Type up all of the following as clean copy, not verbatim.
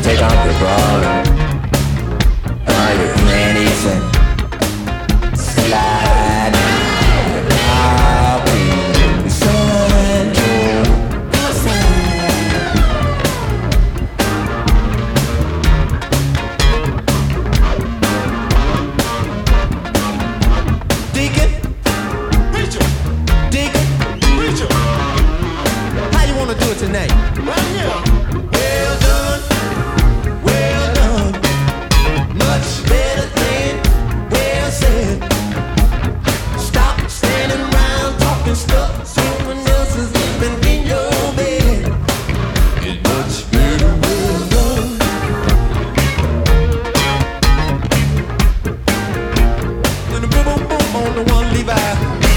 take off your bra. All your panties and slide. I'll be someone Deacon, preacher, Deacon, preacher. How you wanna do it tonight? Right here. Well done, much better than well said. Stop standing around talking stuff. Someone else is sleeping in your bed. It's much better, well done. And the boom boom boom on the one Levi.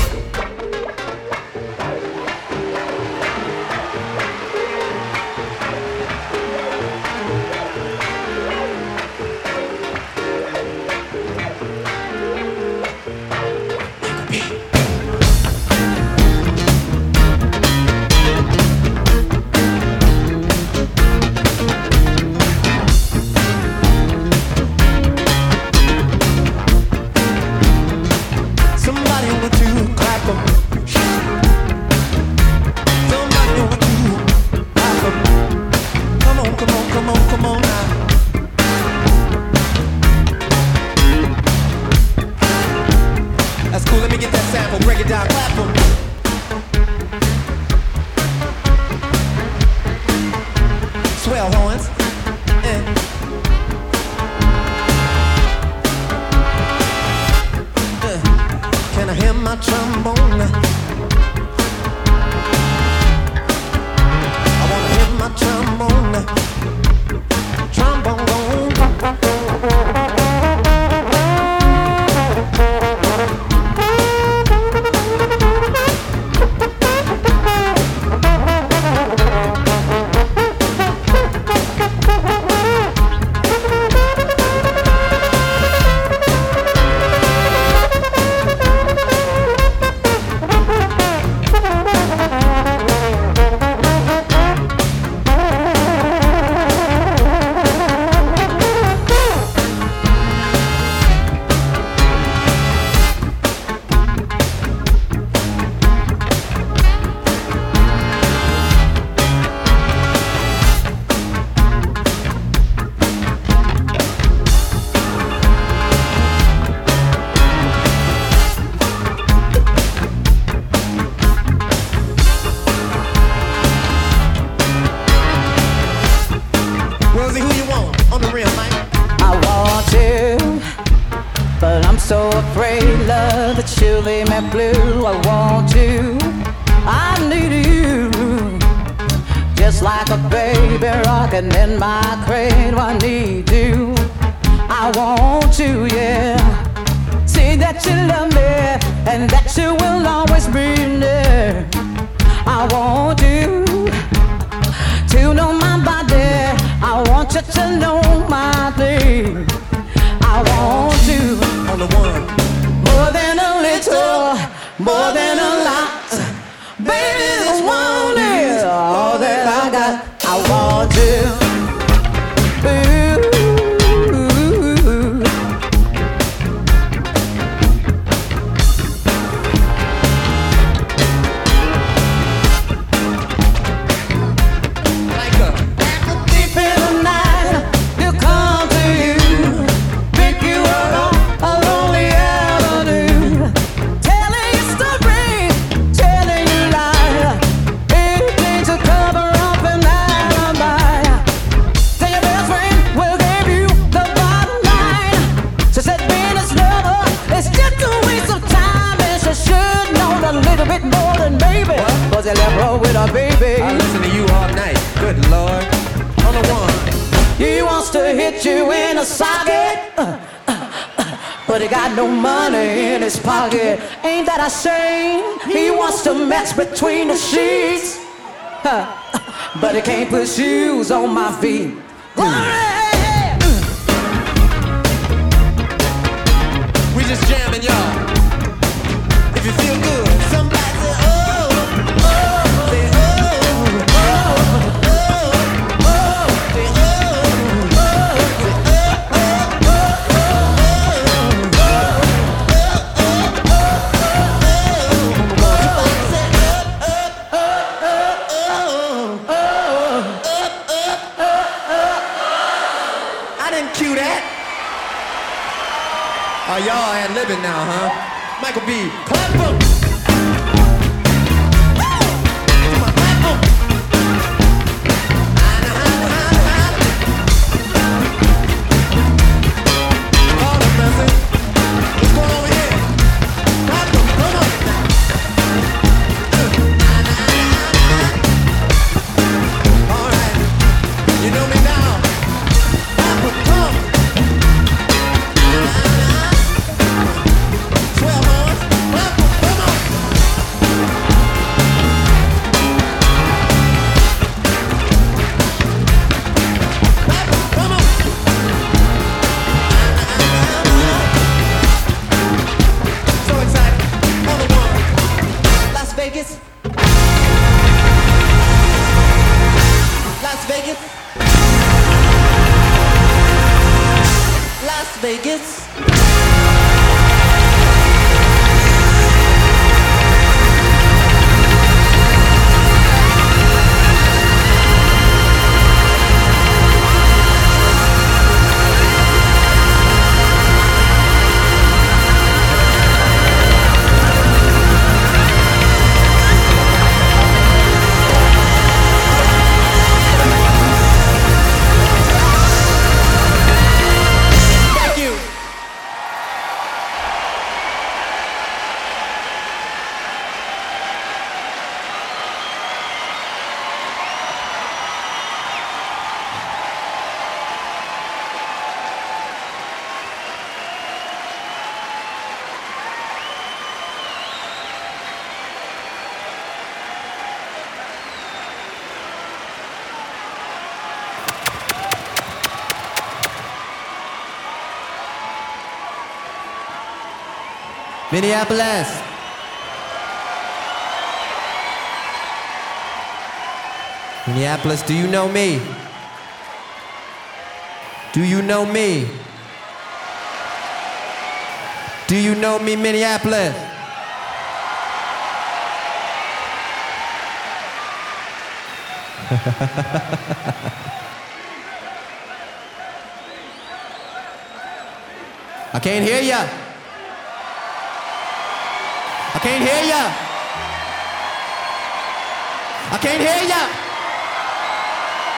Somebody want to clap 'em. Somebody want to clap 'em. Come on, come on, come on, come on now. That's cool, let me get that sample, break it down, clap 'em. Swell horns. Can I hear my trombone? I wanna hear my trombone. Trombone. Rosie, who you want on the rim, Mike? I want you, but I'm so afraid, love, that you'll leave me blue. I want you, I need you, just like a baby rocking in my cradle. I need you, I want you, yeah. Say that you love me and that you will always be there. I want you to know my body. I want you to know my thing. I want you On the one. more than a little, more than a lot. Baby, this one is all that I got. I want you. Ooh. Like a Deep in the night, you come to you, pick you up a lonely avenue, telling you story, telling you lie, anything to cover up an alibi. Tell your best friend will give you the bottom line. She said being a lover is just a waste of time, and she should know a little bit more than baby. Was you left her with a baby? I listen to you all night. Good Lord. On the one. He wants to hit you in a socket, but he got no money in his pocket. Ain't that a shame? He wants to mess between the sheets, but he can't put shoes on my feet. We just jamming, y'all. If you feel good, somebody say, oh, oh, say, oh, oh, oh, oh, say, oh. didn't cue that. Oh, y'all ad libbing now, huh? Michael B. Clap 'em. Come on, clap 'em. Lord have mercy. What's going on here? Clap 'em, come on. All right, you know me now. Clap 'em, come on. 12 hours. Clap 'em, come on. Clap 'em, come on. So excited. On the one. Las Vegas. Las Vegas. Las Vegas. Thank you. Minneapolis. Minneapolis, do you know me? Do you know me? Do you know me, Minneapolis? I can't hear ya. I can't hear ya. I can't hear ya.